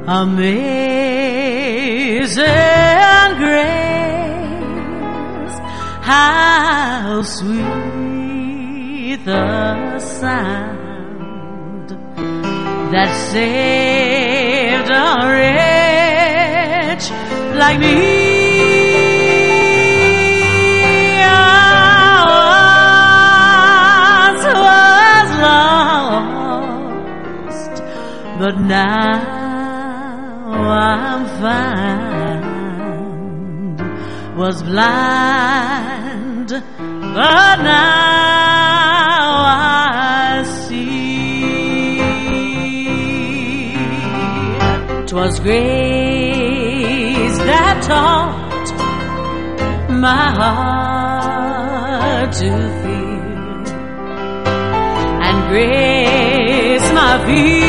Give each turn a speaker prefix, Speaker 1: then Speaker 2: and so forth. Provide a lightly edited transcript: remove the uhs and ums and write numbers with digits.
Speaker 1: Amazing grace, how sweet the sound that saved a wretch like me. I was lost, but now I'm found. Was blind, but now I see. 'Twas grace that taught my heart to fear, and grace my fear